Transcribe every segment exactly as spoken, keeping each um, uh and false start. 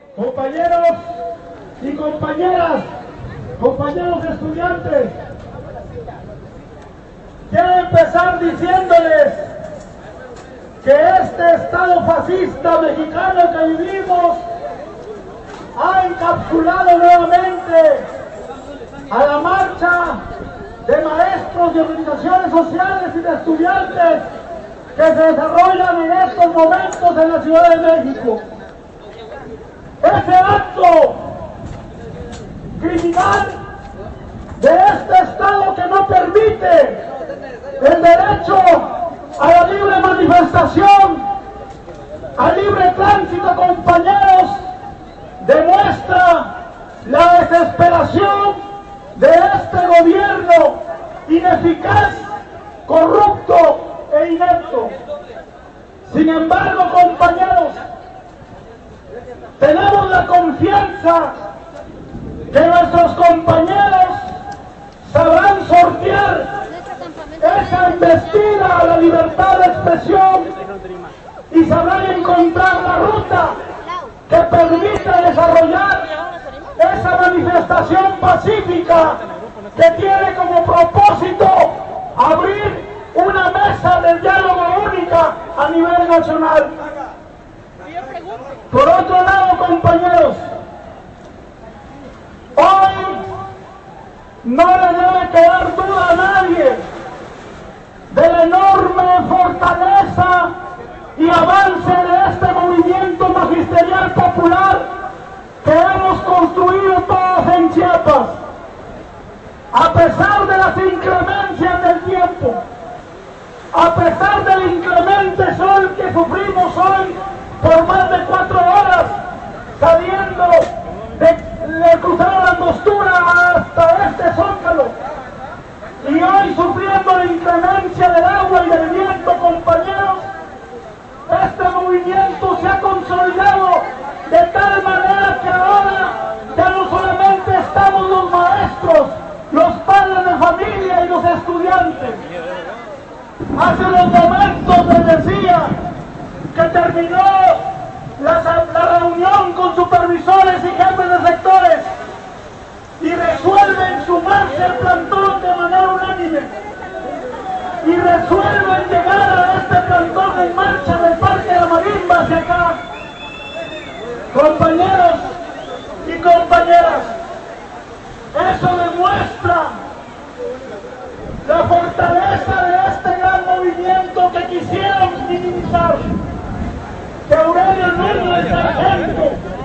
Compañeros y compañeras, compañeros estudiantes, quiero empezar diciéndoles que este Estado fascista mexicano que vivimos ha encapsulado nuevamente a la marcha de maestros y organizaciones sociales y de estudiantes que se desarrollan en estos momentos en la Ciudad de México. Ese acto criminal de este Estado que no permite el derecho a la libre manifestación, al libre tránsito, compañeros, demuestra la desesperación de este gobierno ineficaz, corrupto e inepto. Sin embargo, compañeros, tenemos la confianza que nuestros compañeros sabrán sortear esa embestida a la libertad de expresión y sabrán encontrar la ruta que permita desarrollar esa manifestación pacífica que tiene como propósito abrir una mesa de diálogo única a nivel nacional. Por otro lado, compañeros, hoy no le debe quedar duda a nadie de la enorme fortaleza y avance de este movimiento magisterial popular que hemos construido todos en Chiapas. A pesar de las inclemencias del tiempo, a pesar del inclemente sol que sufrimos hoy por más de cuatro horas, saliendo de, de cruzar la Angostura hasta este Zócalo, y hoy sufriendo la inclemencia del agua y del viento, compañeros, este movimiento se ha consolidado de tal manera que ahora ya no solamente estamos los maestros, los padres de familia y los estudiantes. Hace unos momentos les decía que terminó la, la reunión con supervisores y jefes de sectores y resuelven sumarse al plantón de manera unánime y resuelven llegar a este plantón en marcha del Parque de la Marimba hacia acá. Compañeros y compañeras, eso demuestra la fortaleza de este gran movimiento que quisieron minimizar, que Aurelio Núñez, sargento,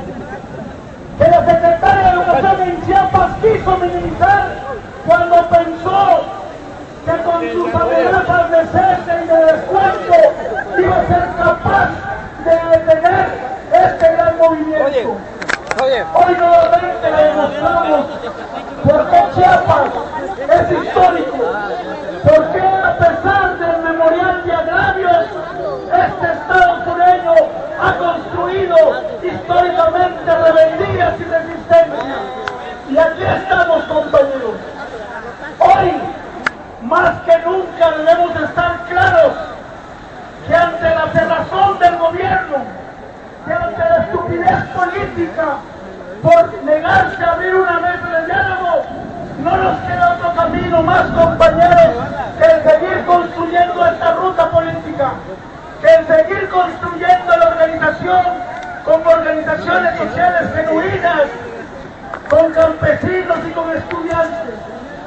que la secretaria de Educación en Chiapas quiso minimizar cuando pensó que con sus amenazas de cese y de descuento iba a ser capaz de detener este gran movimiento. Oye, oye. Hoy nuevamente le demostramos por qué Chiapas es histórico, por qué a pesar del memorial de agravios, este Estado sureño ha construido históricamente rebeldías y resistencia. Y aquí estamos, compañeros. Hoy, más que nunca, debemos estar claros que ante la cerrazón del gobierno, que ante la estupidez política por negarse a abrir una mesa de diálogo, no nos queda otro camino más, compañeros, que el seguir construyendo esta ruta política, que el seguir construyendo la organización con organizaciones sociales genuinas, con campesinos y con estudiantes.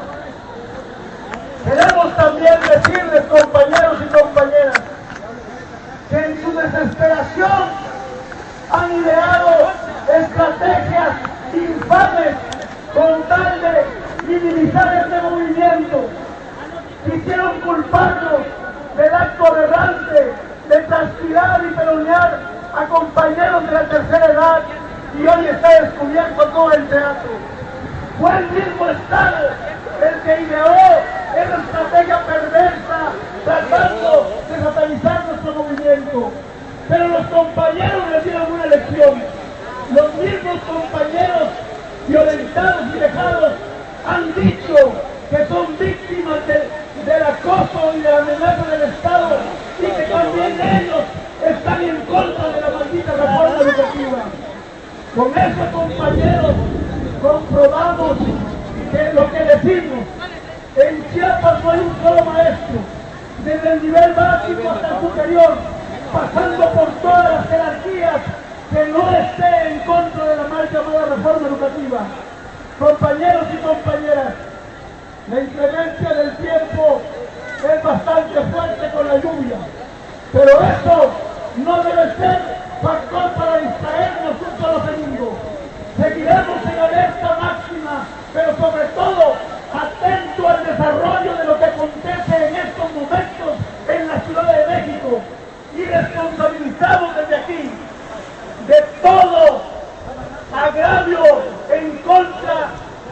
Queremos también decirles, compañeros y compañeras, que en su desesperación han ideado estrategias infames con tal de minimizar este movimiento. Quisieron culparnos del acto aberrante de transpirar y peronear a compañeros de la tercera edad y hoy está descubierto todo el teatro. Fue el mismo Estado el que ideó esa estrategia perversa tratando de satanizar nuestro movimiento. Pero los compañeros les dieron una lección. Los mismos compañeros violentados y dejados han dicho que son víctimas de, del acoso y de la amenaza del Estado y que también ellos están en contra de la maldita reforma educativa. Con eso, compañeros, comprobamos que lo que decimos, en Chiapas no hay un solo maestro, desde el nivel básico hasta el superior, pasando por todas las jerarquías, que no esté en contra de la mal llamada reforma educativa. Compañeros y compañeras, la inclemencia del tiempo es bastante fuerte con la lluvia, pero eso no debe ser factor para distraernos un solo segundo. Seguiremos en alerta máxima, pero sobre todo atento al desarrollo de lo que acontece en estos momentos en la Ciudad de México, y responsabilizamos desde aquí de todo agravio en contra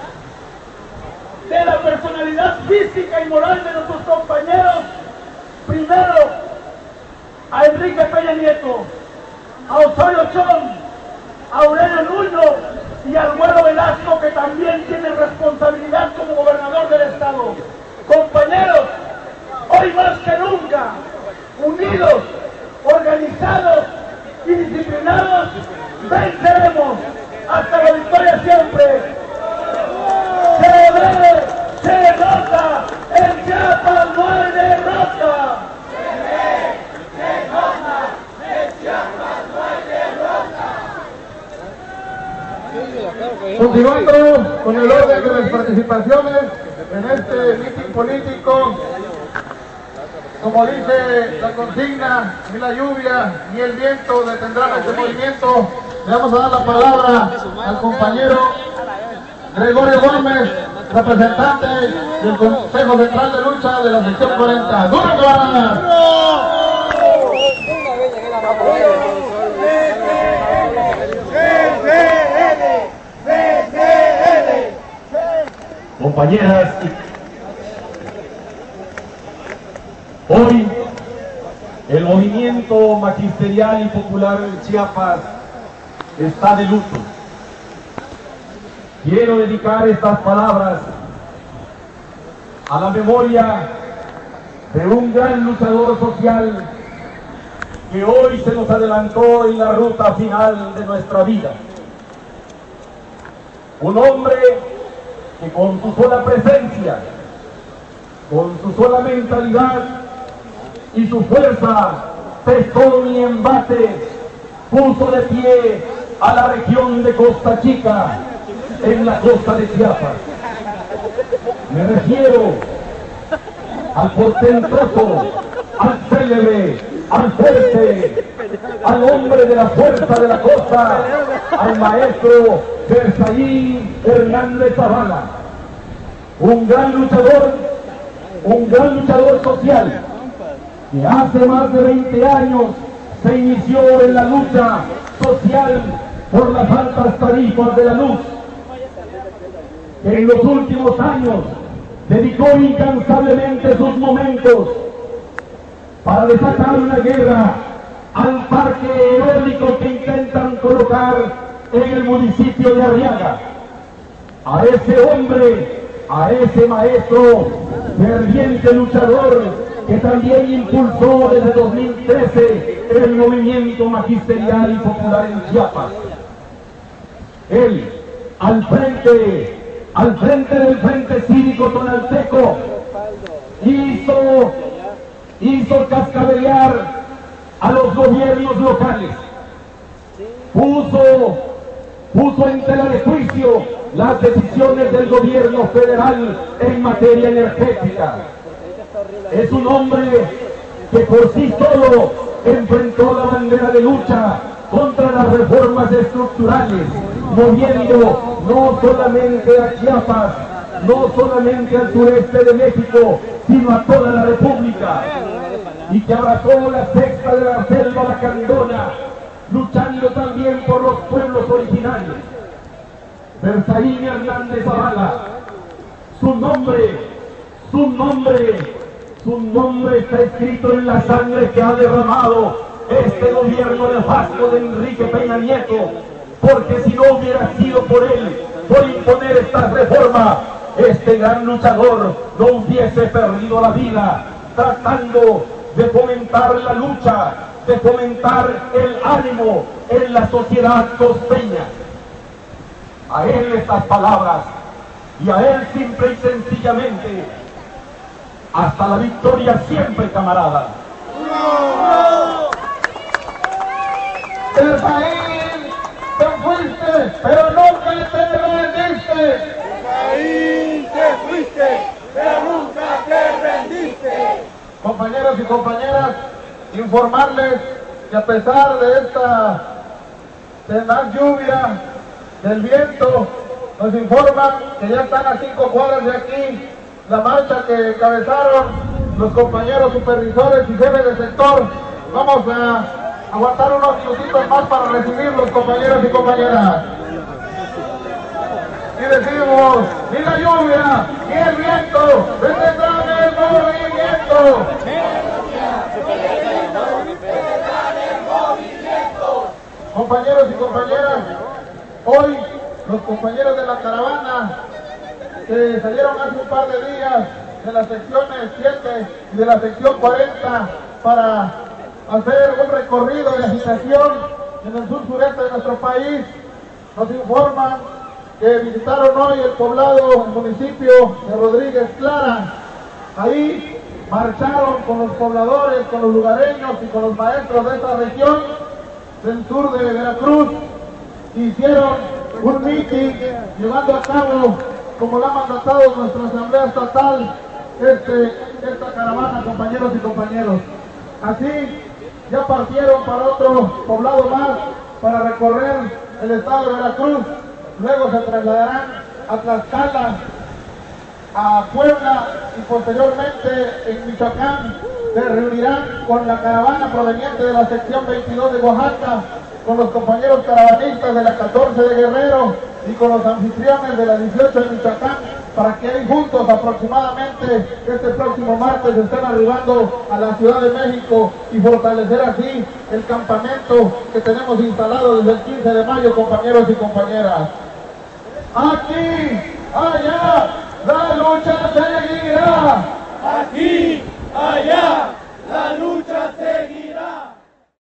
de la personalidad física y moral de nuestros compañeros. Primero, a Enrique Peña Nieto, a Osorio Chong, a Aurelio Nuño y al Güero Velasco, que también tiene responsabilidad como gobernador del estado. Compañeros, hoy más que nunca, unidos, organizados y disciplinados, venceremos hasta la victoria siempre. Se ve, se nota, en Chiapas no hay derrota. Se ve, se nota, en Chiapas no hay derrota. Continuando con el orden de las participaciones en este mitin político, como dice la consigna, ni la lluvia ni el viento detendrán este movimiento. Le vamos a dar la palabra al compañero Gregorio Gómez, representante del Consejo Central de Lucha de la sección cuarenta. ¡Duro que van a ganar! Compañeras, hoy el movimiento magisterial y popular en Chiapas está de luto. Quiero dedicar estas palabras a la memoria de un gran luchador social que hoy se nos adelantó en la ruta final de nuestra vida. Un hombre que con su sola presencia, con su sola mentalidad y su fuerza, testón y embate, puso de pie a la región de Costa Chica, en la costa de Chiapas. Me refiero al portentoso, al célebre, al fuerte, al hombre de la fuerza de la costa, al maestro Berzaín Hernández Zavala. Un gran luchador, un gran luchador social, que hace más de veinte años se inició en la lucha social por las altas tarifas de la luz, que en los últimos años dedicó incansablemente sus momentos para desatar una guerra al parque eólico que intentan colocar en el municipio de Arriaga. A ese hombre, a ese maestro, ferviente luchador, que también impulsó desde dos mil trece el movimiento magisterial y popular en Chiapas. Él, al frente, al frente del Frente Cívico Tonalteco, hizo, hizo cascabelear a los gobiernos locales, puso, puso en tela de juicio las decisiones del gobierno federal en materia energética. Es un hombre que por sí solo enfrentó la bandera de lucha contra las reformas estructurales, moviendo no solamente a Chiapas, no solamente al sureste de México, sino a toda la República, y que abrazó la sexta de la selva lacandona, luchando también por los pueblos originarios. Berzaín Hernández Zavala, su nombre, su nombre, su nombre está escrito en la sangre que ha derramado este gobierno nefasto de Enrique Peña Nieto, porque si no hubiera sido por él, por imponer esta reforma, este gran luchador no hubiese perdido la vida tratando de fomentar la lucha, de fomentar el ánimo en la sociedad costeña. a él estas palabras y a él simple y sencillamente, hasta la victoria siempre, camarada. El país te fuiste, pero nunca te rendiste. El país te fuiste, pero nunca te rendiste. Compañeros y compañeras, informarles que a pesar de esta tenaz lluvia, del viento, nos informan que ya están a cinco cuadras de aquí la marcha que encabezaron los compañeros supervisores y jefes de sector. Vamos a aguantar unos minutitos más para recibirlos, compañeros y compañeras. Y decimos, ni la lluvia, ni el viento, detendrán el movimiento. Compañeros y compañeras, hoy los compañeros de la caravana que salieron hace un par de días de las secciones siete y de la sección cuarenta para hacer un recorrido de agitación en el sur sureste de nuestro país, nos informan que visitaron hoy el poblado, el municipio de Rodríguez Clara. Ahí marcharon con los pobladores, con los lugareños y con los maestros de esta región del sur de Veracruz. Hicieron un mitin llevando a cabo, como lo ha mandatado nuestra Asamblea Estatal, este, esta caravana, compañeros y compañeros. Así ya partieron para otro poblado más para recorrer el estado de Veracruz. Luego se trasladarán a Tlaxcala, a Puebla y posteriormente en Michoacán se reunirán con la caravana proveniente de la sección veintidós de Oaxaca, con los compañeros caravanistas de la catorce de Guerrero y con los anfitriones de la dieciocho de Michoacán, para que ahí juntos aproximadamente este próximo martes estén arribando a la Ciudad de México y fortalecer así el campamento que tenemos instalado desde el quince de mayo, compañeros y compañeras. Aquí, allá, la lucha seguirá. Aquí